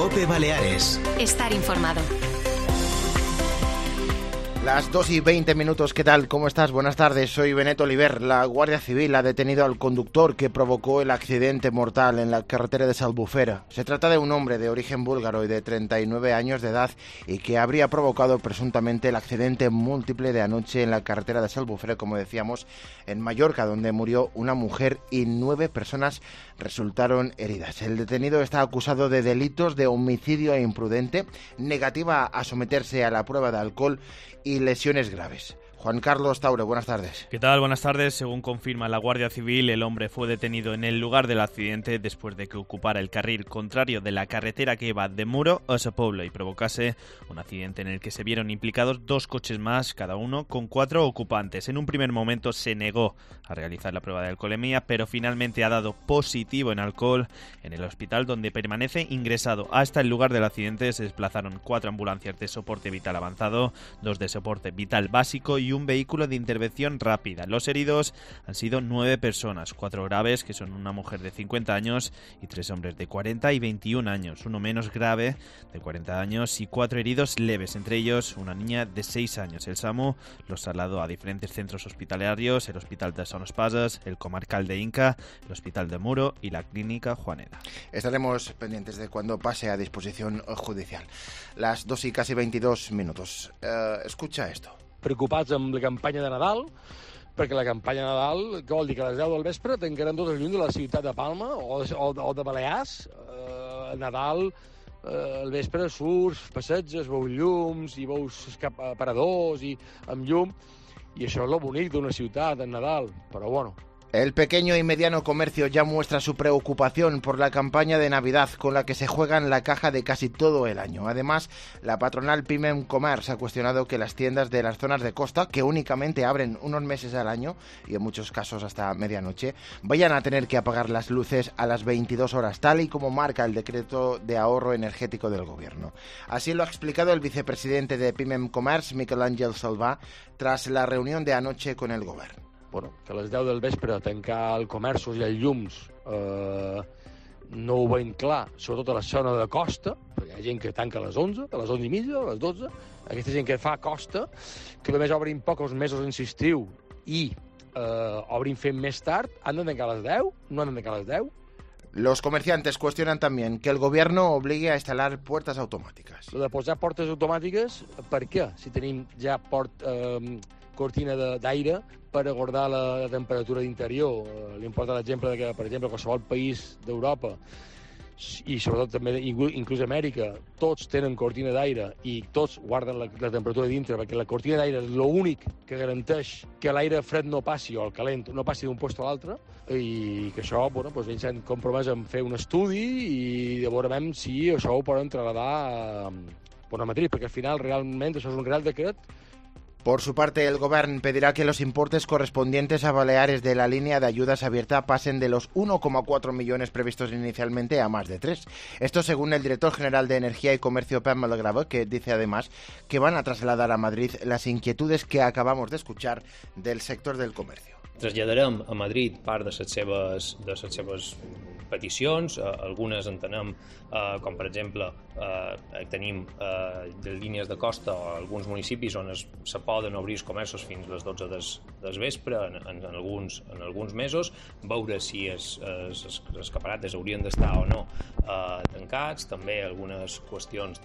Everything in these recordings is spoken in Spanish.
COPE Baleares. Estar informado. Las 2:20, ¿qué tal? ¿Cómo estás? Buenas tardes, soy Benet Oliver. La Guardia Civil ha detenido al conductor que provocó el accidente mortal en la carretera de Salbufera. Se trata de un hombre de origen búlgaro y de 39 años de edad y que habría provocado presuntamente el accidente múltiple de anoche en la carretera de Salbufera, como decíamos, en Mallorca, donde murió una mujer y 9 personas resultaron heridas. El detenido está acusado de delitos de homicidio e imprudente, negativa a someterse a la prueba de alcohol y lesiones graves. Juan Carlos Taure, buenas tardes. ¿Qué tal? Buenas tardes. Según confirma la Guardia Civil, el hombre fue detenido en el lugar del accidente después de que ocupara el carril contrario de la carretera que iba de Muro a Sa Pobla y provocase un accidente en el que se vieron implicados 2 coches más, cada uno con 4 ocupantes. En un primer momento se negó a realizar la prueba de alcoholemia, pero finalmente ha dado positivo en alcohol. En el hospital, donde permanece ingresado hasta el lugar del accidente, se desplazaron 4 ambulancias de soporte vital avanzado, 2 de soporte vital básico y un vehículo de intervención rápida. Los heridos han sido 9 personas, 4 graves, que son una mujer de 50 años y 3 hombres de 40 y 21 años, uno menos grave de 40 años y 4 heridos leves, entre ellos una niña de 6 años. El SAMU los trasladó a diferentes centros hospitalarios, el Hospital de Son Espases, el Comarcal de Inca, el Hospital de Muro y la Clínica Juaneda. Estaremos pendientes de cuando pase a disposición judicial. Las 2:22. Escucha esto. Preocupats amb la campanya de Nadal, perquè la campanya de Nadal, que vol dir que a les 10 del vespre tancaran tot el llum de la ciutat de Palma o de Balears. Nadal, al vespre surts, passeges, veus llums i veus aparadors i amb llum, i això és lo bonic d'una ciutat en Nadal, però bueno. El pequeño y mediano comercio ya muestra su preocupación por la campaña de Navidad con la que se juegan la caja de casi todo el año. Además, la patronal Pimem Comerç ha cuestionado que las tiendas de las zonas de costa, que únicamente abren unos meses al año y en muchos casos hasta medianoche, vayan a tener que apagar las luces a las 22 horas, tal y como marca el decreto de ahorro energético del gobierno. Así lo ha explicado el vicepresidente de Pimem Comerç, Miquel Àngel Salvà, tras la reunión de anoche con el gobierno. Bueno, que a les 10 del vespre tancar el comerços i els llums no ho veiem clar, sobretot a la zona de costa, perquè hi ha gent que tanca a les 11, a les 11 i mitja, a les 12, aquesta gent que fa costa, que només obrin pocs mesos en estiu i obrin fent més tard, han de tancar a les 10? No han de tancar a les 10? Los comerciantes cuestionan también que el gobierno obligue a instalar puertas automáticas. Lo de posar portes automàtiques, per què? Si tenim ja cortina d'aire per a guardar la temperatura d'interior. Li importa l'exemple que, per exemple, qualsevol país d'Europa i sobretot també inclús Amèrica, tots tenen cortina d'aire i tots guarden la temperatura dintre, perquè la cortina d'aire és l'únic que garanteix que l'aire fred no passi o el calent no passi d'un lloc a l'altre, i que això, bueno, doncs ells s'han compromès a fer un estudi i veurem si això ho poden trasladar a Madrid, perquè al final realment això és un real decret. Por su parte, el Gobierno pedirá que los importes correspondientes a Baleares de la línea de ayudas abierta pasen de los 1,4 millones previstos inicialmente a más de 3. Esto según el director general de Energía y Comercio, Pep Malgrave, que dice además que van a trasladar a Madrid las inquietudes que acabamos de escuchar del sector del comercio. Traslladarem a Madrid part de les seves peticions, algunes entenem, com per exemple tenim de línies de costa o alguns municipis on se poden obrir els comerços fins a les 12 del vespre en alguns mesos, veure si els escaparates haurien d'estar o no tancats, també algunes qüestions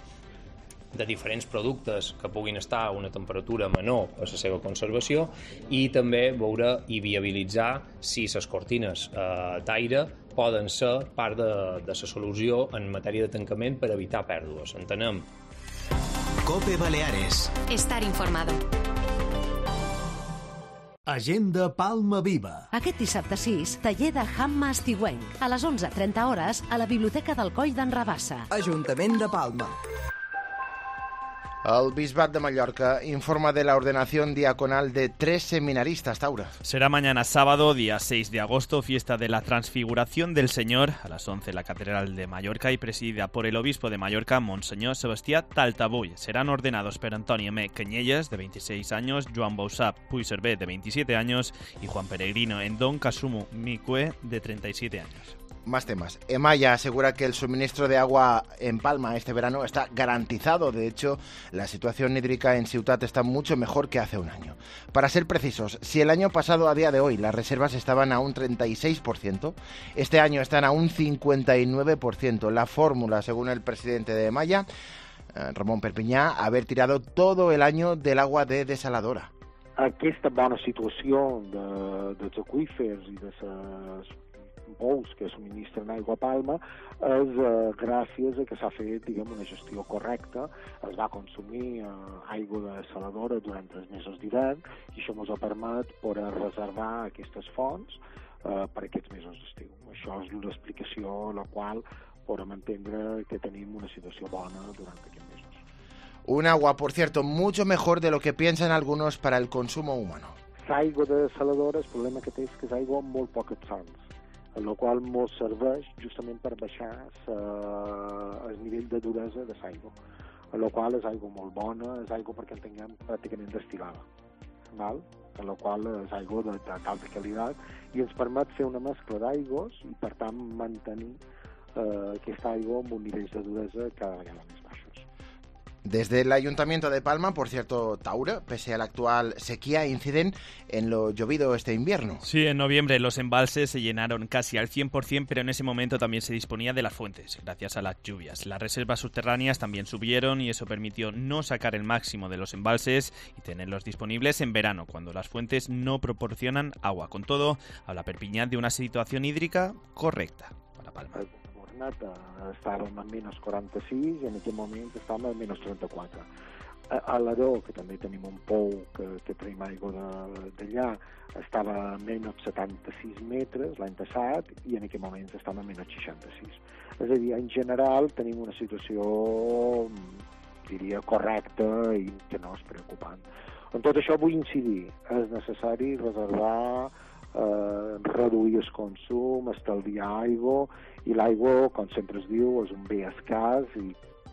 de diferents productes que puguin estar a una temperatura menor a la seva conservació i també veure i viabilitzar si les cortines d'aire poden ser part de la solució en matèria de tancament per evitar pèrdues. Entenem. COPE Baleares. Estar informado. Agenda Palma Viva. Aquest dissabte 6, taller de Hamma Estiuenc. A les 11:30 hores a la Biblioteca del Coll d'en Rabassa. Ajuntament de Palma. El Bisbat de Mallorca informa de la ordenación diaconal de 3 seminaristas, Taura. Será mañana sábado, día 6 de agosto, fiesta de la Transfiguración del Señor, a las 11 en la Catedral de Mallorca y presidida por el obispo de Mallorca, Monseñor Sebastià Taltabull. Serán ordenados por Antonio M. Cañellas, de 26 años, Joan Bausap Puigcerver, de 27 años, y Juan Peregrino Endón Casumu Micue, de 37 años. Más temas. Emaya asegura que el suministro de agua en Palma este verano está garantizado. De hecho, la situación hídrica en Ciutat está mucho mejor que hace un año. Para ser precisos, si el año pasado a día de hoy las reservas estaban a un 36%, este año están a un 59%. La fórmula, según el presidente de Emaya, Ramon Perpinyà, haver tirado todo el año del agua de desaladora. Aquesta bona situació dels aqüífers i de les pous que subministren aigua a Palma és gràcies a que s'ha fet, diguem, una gestió correcta. Es va consumir aigua de desaladora durant els mesos d'hivern i això ens ha permès poder reservar aquestes fonts per aquests mesos d'estiu. Això és l'explicació a la qual podem entendre que tenim una situació bona durant aquests mesos. Un agua, por cierto, mucho mejor de lo que piensan algunos para el consumo humano. L'aigua de desaladora, el problema que té és que és aigua amb molt pocs sals, en la qual ens serveix justament per baixar el nivell de duresa de l'aigua, en la qual és aigua molt bona, és aigua perquè en tinguem pràcticament destil·lada, val? En la qual és aigua d'alta qualitat i ens permet fer una mescla d'aigües i per tant mantenir aquesta aigua amb un nivell de duresa cada vegada més baixos. Desde el Ayuntamiento de Palma, por cierto, Taura, pese a la actual sequía, inciden en lo llovido este invierno. Sí, en noviembre los embalses se llenaron casi al 100%, pero en ese momento también se disponía de las fuentes, gracias a las lluvias. Las reservas subterráneas también subieron y eso permitió no sacar el máximo de los embalses y tenerlos disponibles en verano, cuando las fuentes no proporcionan agua. Con todo, habla Perpinyà de una situación hídrica correcta para Palma. Estàvem a menys 46 i en aquest moment estàvem a menys 34. A l'Aró, que també tenim un pou que traiem aigua d'allà, estava a menys 76 metres l'any passat i en aquest moment estem a menys 66. És a dir, en general tenim una situació, diria, correcta i que no és preocupant. En tot això vull incidir, és necessari reservar, reduir el consum, estalviar aigua, i l'aigua, com sempre es diu, és un bé escàs i...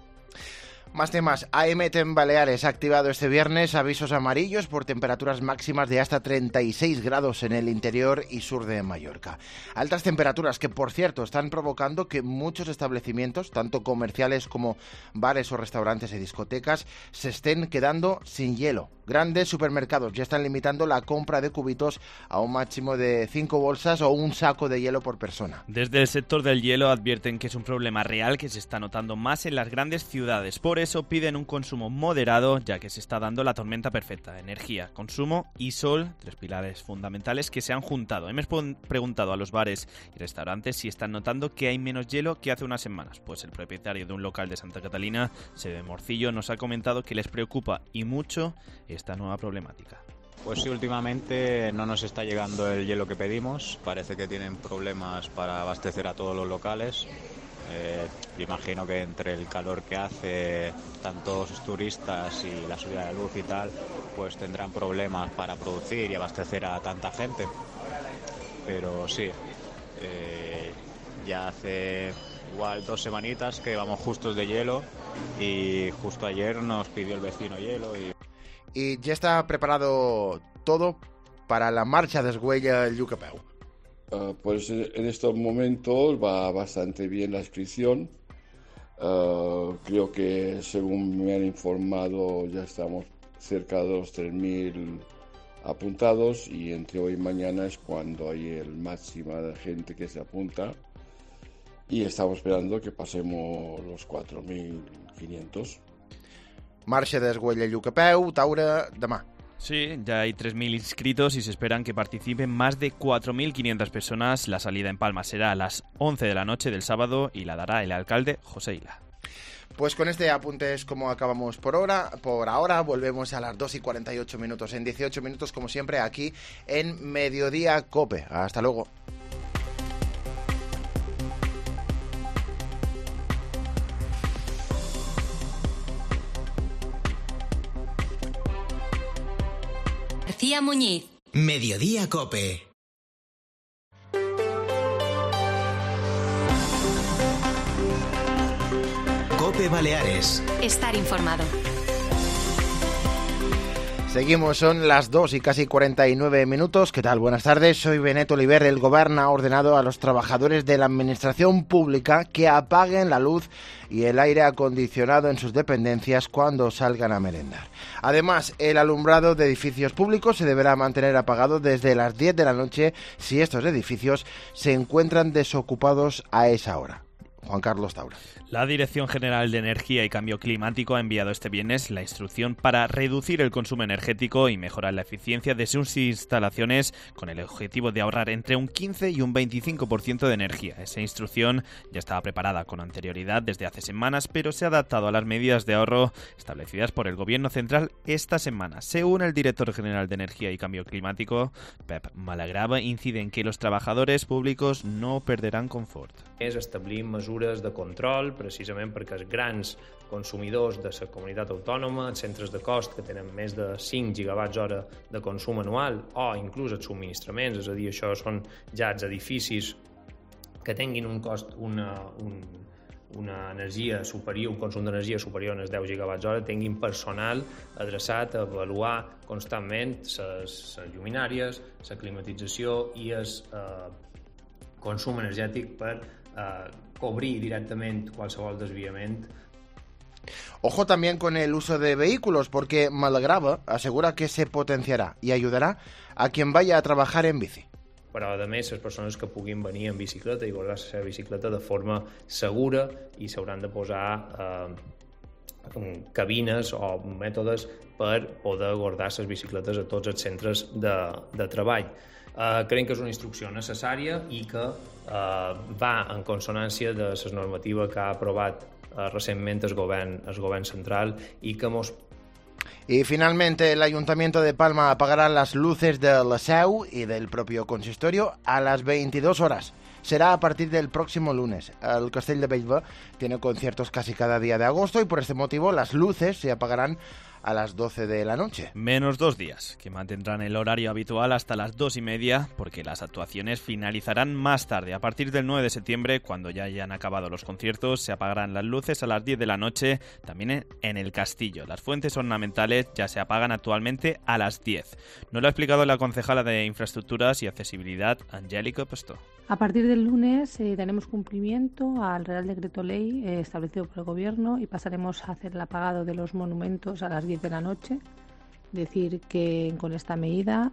Más temas. AEMET en Baleares ha activado este viernes avisos amarillos por temperaturas máximas de hasta 36 grados en el interior y sur de Mallorca. Altas temperaturas que, por cierto, están provocando que muchos establecimientos, tanto comerciales como bares o restaurantes y discotecas, se estén quedando sin hielo. Grandes supermercados ya están limitando la compra de cubitos a un máximo de 5 bolsas o un saco de hielo por persona. Desde el sector del hielo advierten que es un problema real que se está notando más en las grandes ciudades. Por eso piden un consumo moderado, ya que se está dando la tormenta perfecta. Energía, consumo y sol, tres pilares fundamentales que se han juntado. Hemos preguntado a los bares y restaurantes si están notando que hay menos hielo que hace unas semanas. Pues el propietario de un local de Santa Catalina, Sebe Morcillo, nos ha comentado que les preocupa y mucho esta nueva problemática. Pues sí, últimamente no nos está llegando el hielo que pedimos. Parece que tienen problemas para abastecer a todos los locales. Imagino que entre el calor que hace, tantos turistas y la subida de luz y tal, pues tendrán problemas para producir y abastecer a tanta gente. Pero sí, ya hace igual 2 semanitas que vamos justos de hielo y justo ayer nos pidió el vecino hielo. Y ya está preparado todo para la marcha d'Esguella al Llucapeu. Pues en estos momentos va bastante bien la inscripción. Creo que según me han informado ya estamos cerca de los 3.000 apuntados y entre hoy y mañana es cuando hay el máximo de gente que se apunta y estamos esperando que pasemos los 4.500. Marxa d'Esguella al Llucapeu, Taura, demà. Sí, ya hay 3.000 inscritos y se esperan que participen más de 4.500 personas. La salida en Palma será a las 11 de la noche del sábado y la dará el alcalde José Ila. Pues con este apunte es como acabamos por ahora. Volvemos a las 2:48. En 18 minutos, como siempre, aquí en Mediodía COPE. Hasta luego. García Muñiz. Mediodía COPE. COPE Baleares. Estar informado. Seguimos, son las 2 y casi 49 minutos. ¿Qué tal? Buenas tardes, soy Benet Oliver. El Gobierno ha ordenado a los trabajadores de la administración pública que apaguen la luz y el aire acondicionado en sus dependencias cuando salgan a merendar. Además, el alumbrado de edificios públicos se deberá mantener apagado desde las 10 de la noche si estos edificios se encuentran desocupados a esa hora. Juan Carlos Taura. La Dirección General de Energía y Cambio Climático ha enviado este viernes la instrucción para reducir el consumo energético y mejorar la eficiencia de sus instalaciones con el objetivo de ahorrar entre un 15 y un 25% de energía. Esa instrucción ya estaba preparada con anterioridad desde hace semanas, pero se ha adaptado a las medidas de ahorro establecidas por el Gobierno central esta semana. Según el director general de Energía y Cambio Climático, Pep Malagrava, incide en que los trabajadores públicos no perderán confort. És establir mesures de control precisament perquè els grans consumidors de la comunitat autònoma, els centres de cost que tenen més de 5 gigawatts hora de consum anual o inclús els subministraments, és a dir, això són ja els edificis que tinguin un cost, una energia superior, un consum d'energia superior als 10 gigawatts hora, tinguin personal adreçat a avaluar constantment les lluminàries, la climatització i el consum energètic per cobrir directament qualsevol desviament. Ojo también con el uso de vehículos, porque Malagrava asegura que se potenciará y ayudará a quien vaya a trabajar en bici. Però, a més, les persones que puguin venir en bicicleta i guardar la seva bicicleta de forma segura i s'hauran de posar cabines o mètodes per poder guardar les bicicletes a tots els centres de treball. Creiem que és una instrucció necessària i que va en consonància de la normativa que ha aprovat recientemente el gobierno central y que hemos... Y finalmente el Ayuntamiento de Palma apagará las luces de la Seu y del propio consistorio a las 22 horas. Será a partir del próximo lunes. El Castell de Bellver tiene conciertos casi cada día de agosto y por este motivo las luces se apagarán a las 12 de la noche. Menos 2 días, que mantendrán el horario habitual hasta las 2:30, porque las actuaciones finalizarán más tarde. A partir del 9 de septiembre, cuando ya hayan acabado los conciertos, se apagarán las luces a las 10 de la noche, también en el castillo. Las fuentes ornamentales ya se apagan actualmente a las 10. Nos lo ha explicado la concejala de Infraestructuras y Accesibilidad, Angélica Pastor. A partir del lunes daremos cumplimiento al Real Decreto Ley establecido por el Gobierno y pasaremos a hacer el apagado de los monumentos a las 10 de la noche. Decir que con esta medida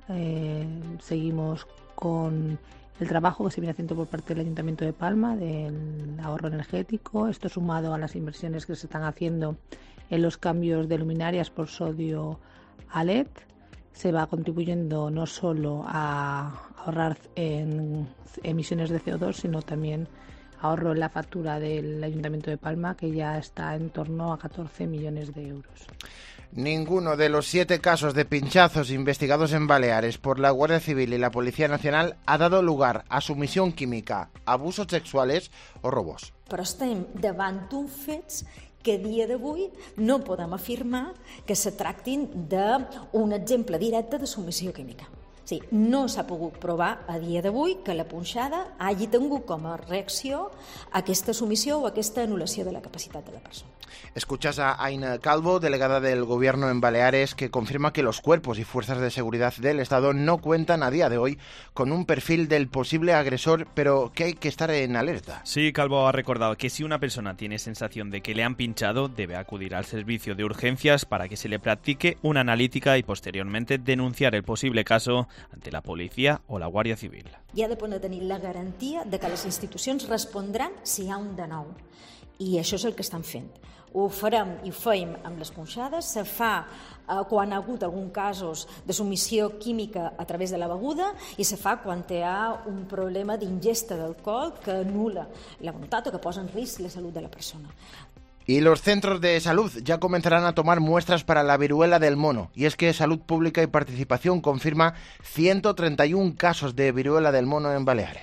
seguimos con el trabajo que se viene haciendo por parte del Ayuntamiento de Palma del ahorro energético. Esto sumado a las inversiones que se están haciendo en los cambios de luminarias por sodio a LED. Se va contribuyendo no solo a ahorrar en emisiones de CO2, sino también ahorro en la factura del Ayuntamiento de Palma, que ya está en torno a 14 millones de euros. Ninguno de los 7 casos de pinchazos investigados en Baleares por la Guardia Civil y la Policía Nacional ha dado lugar a sumisión química, abusos sexuales o robos. Però estem davant d'uns fets que a dia d'avui no podem afirmar que se tractin d'un exemple directe de submissió química. Sí, no s'ha pogut provar a dia d'avui que la punxada hagi tingut com a reacció aquesta submissió o aquesta anul·lació de la capacitat de la persona. Escuchas a Aina Calvo, delegada del Gobierno en Baleares, que confirma que los cuerpos y fuerzas de seguridad del Estado no cuentan a día de hoy con un perfil del posible agresor, pero que hay que estar en alerta. Sí, Calvo ha recordado que si una persona tiene sensación de que le han pinchado, debe acudir al servicio de urgencias para que se le practique una analítica y posteriormente denunciar el posible caso ante la policía o la Guàrdia Civil. I ha de poder tenir la garantia de que les institucions respondran si hi ha un de nou. I això és el que estan fent. Ho farem i ho feim amb les punxades, se fa quan ha hagut alguns casos de submissió química a través de la beguda i se fa quan hi ha un problema d'ingesta d'alcohol que anul·la la voluntat o que posa en risc la salut de la persona. Y los centros de salud ya comenzarán a tomar muestras para la viruela del mono. Y es que Salud Pública y Participación confirma 131 casos de viruela del mono en Baleares.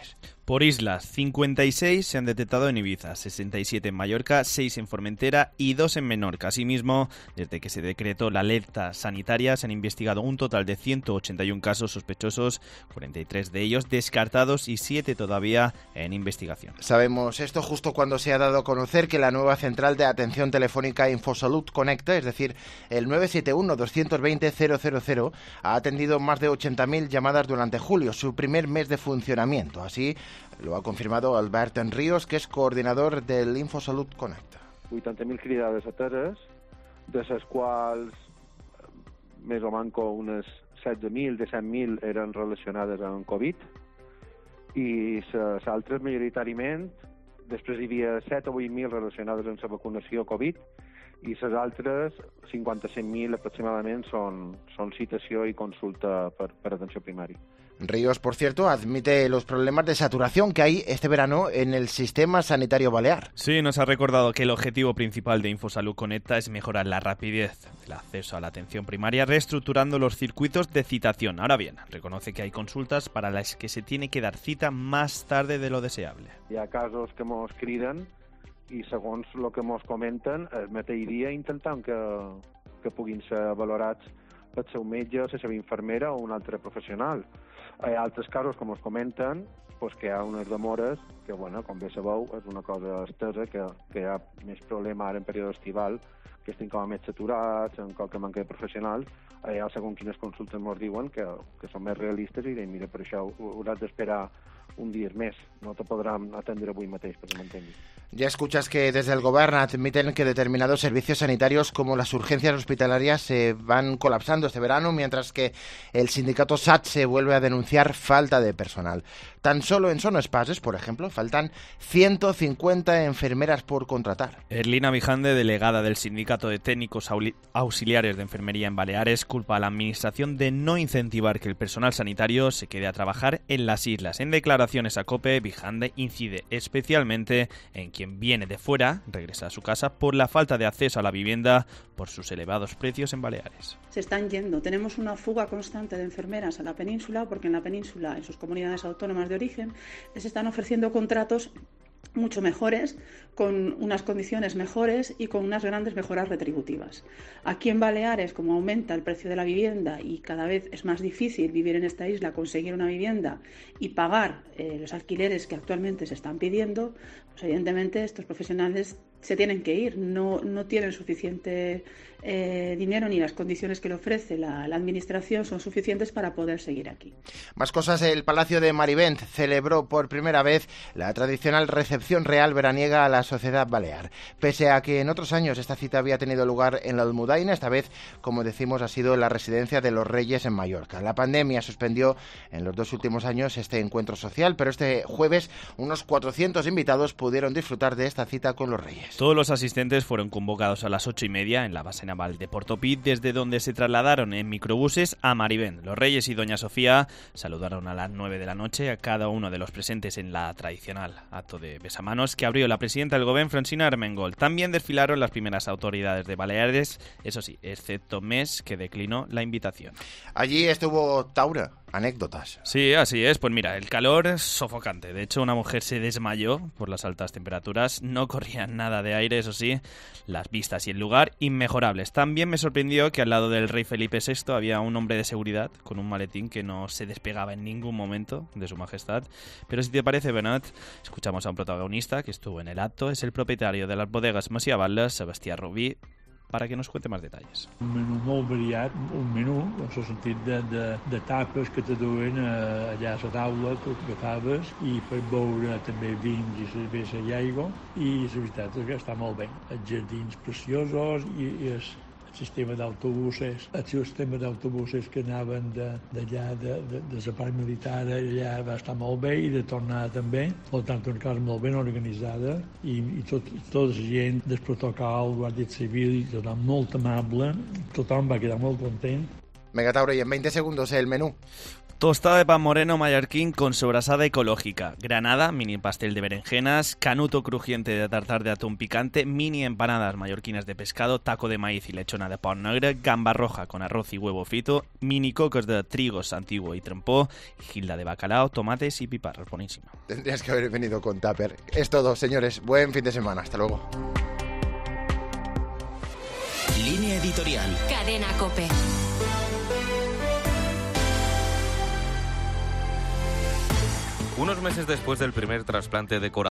Por islas, 56 se han detectado en Ibiza, 67 en Mallorca, 6 en Formentera y 2 en Menorca. Asimismo, desde que se decretó la alerta sanitaria, se han investigado un total de 181 casos sospechosos, 43 de ellos descartados y 7 todavía en investigación. Sabemos esto justo cuando se ha dado a conocer que la nueva central de atención telefónica Infosalud Conecta, es decir, el 971-220-000, ha atendido más de 80.000 llamadas durante julio, su primer mes de funcionamiento. Así lo ha confirmado Albert Enríos, que es coordinador del Infosalud Connecta. 80.000 cridades ateses, de les quals més o manco unes 16.000, 17.000 eren relacionades amb Covid, i les altres majoritàriament, després hi havia 7 o 8.000 relacionades amb la vacunació Covid, i les altres 55.000 aproximadament són citació i consulta per atenció primària. Ríos, por cierto, admite los problemas de saturación que hay este verano en el sistema sanitario balear. Sí, nos ha recordado que el objetivo principal de Infosalud Conecta es mejorar la rapidez del acceso a la atención primaria, reestructurando los circuitos de citación. Ahora bien, reconoce que hay consultas para las que se tiene que dar cita más tarde de lo deseable. Hi ha casos que mos criden i segons el que mos comenten, el mateix dia intentant que puguin ser valorats pel seu metge, la seva infermera o un altre professional. Hi ha altres casos que ens comenten que hi ha unes demores que, com bé sabeu, és una cosa estesa, que hi ha més problema ara en període estival, que estem com a més saturats, en qualque manca de professionals. Hi ha segons quines consultes ens diuen que són més realistes i diuen, mira, per això hauràs d'esperar un día més, no te podrán atender avui mateix, per que m'entenguis. Ya escuchas que desde el Gobierno admiten que determinados servicios sanitarios como las urgencias hospitalarias se van colapsando este verano, mientras que el sindicato SATSE vuelve a denunciar falta de personal. Tan solo en Sonospases, por ejemplo, faltan 150 enfermeras por contratar. Erlina Vijande, delegada del Sindicato de Técnicos Auxiliares de Enfermería en Baleares, culpa a la Administración de no incentivar que el personal sanitario se quede a trabajar en las islas. En declaraciones a COPE, Vijande incide especialmente en quien viene de fuera, regresa a su casa por la falta de acceso a la vivienda por sus elevados precios en Baleares. Se están yendo. Tenemos una fuga constante de enfermeras a la península porque en la península, en sus comunidades autónomas de origen, les están ofreciendo contratos mucho mejores, con unas condiciones mejores y con unas grandes mejoras retributivas. Aquí en Baleares, como aumenta el precio de la vivienda y cada vez es más difícil vivir en esta isla, conseguir una vivienda y pagar los alquileres que actualmente se están pidiendo, pues evidentemente estos profesionales se tienen que ir, no tienen suficiente dinero ni las condiciones que le ofrece la administración son suficientes para poder seguir aquí. Más cosas, el Palacio de Marivent celebró por primera vez la tradicional recepción real veraniega a la sociedad balear. Pese a que en otros años esta cita había tenido lugar en la Almudaina, esta vez, como decimos, ha sido en la residencia de los Reyes en Mallorca. La pandemia suspendió en los 2 últimos años este encuentro social, pero este jueves unos 400 invitados pudieron disfrutar de esta cita con los Reyes. Todos los asistentes fueron convocados a las 8:30 en la base naval de Portopí, desde donde se trasladaron en microbuses a Marivent. Los Reyes y Doña Sofía saludaron a las 9 de la noche a cada uno de los presentes en la tradicional acto de besamanos que abrió la presidenta del Gobierno, Francina Armengol. También desfilaron las primeras autoridades de Baleares, eso sí, excepto Mes, que declinó la invitación. Allí estuvo Taura. Anécdotas. Sí, así es. Pues mira, el calor es sofocante. De hecho, una mujer se desmayó por las altas temperaturas. No corría nada de aire, eso sí. Las vistas y el lugar, inmejorables. También me sorprendió que al lado del rey Felipe VI había un hombre de seguridad con un maletín que no se despegaba en ningún momento de su majestad. Pero si te parece, Bernat, escuchamos a un protagonista que estuvo en el acto. Es el propietario de las bodegas Macià Batlle, Sebastià Rubí, para que nos cuente más detalles. Un menú molt variat, un menú en el sentit de tapes que te duen allà a la taula, que agafaves, i per beure també vins i cervesa i aigua, i la veritat és que està molt bé. Els jardins preciosos i el sistema d'autobusos, que anaven d'allà, de la part militar, allà va estar molt bé i de tornar també. Per tant, una cosa molt ben organitzada i tota la gent del protocol, Guàrdia Civil, tothom molt amable, tothom va quedar molt content. Venga, Tauro, y en 20 segundos el menú. Tostada de pan moreno mallorquín con sobrasada ecológica, granada, mini pastel de berenjenas, canuto crujiente de tartar de atún picante, mini empanadas mallorquinas de pescado, taco de maíz y lechona de pan negro, gamba roja con arroz y huevo frito, mini cocos de trigos antiguo y trempó, gilda de bacalao, tomates y piparros. Buenísima. Tendrías que haber venido con tupper. Es todo, señores. Buen fin de semana. Hasta luego. Línea editorial. Cadena COPE. Unos meses después del primer trasplante de corazón